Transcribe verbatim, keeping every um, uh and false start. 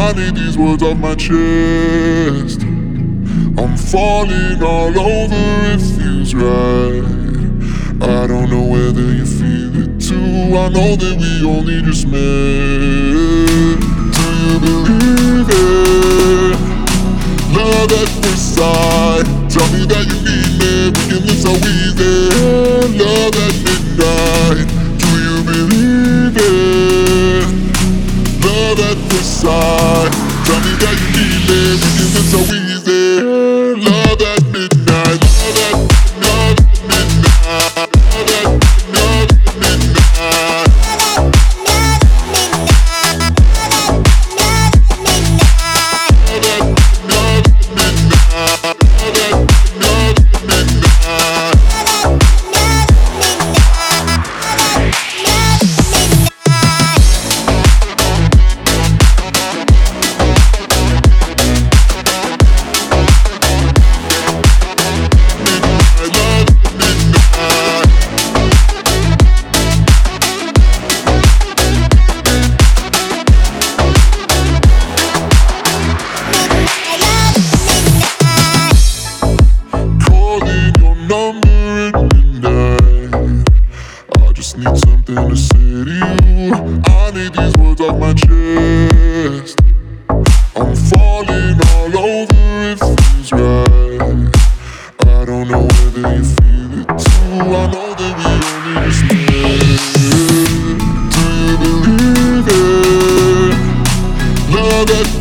I need these words off my chest. I'm falling all over, it feels right. I don't know whether you feel it too. I know that we only just met. Do you believe it? Love at first sight. Tell me that you need me. We can live so easy. Love at midnight. Do you believe it? Love at first sight. Tell me that you need me. We can live so easy. Love at midnight. Love at, love at midnight. Love at, love at midnight. Number at midnight. I just need something to say to you. I need these words off my chest. I'm falling all over, it feels right. I don't know whether you feel it too. I know that we only just met. Do you believe it? Love at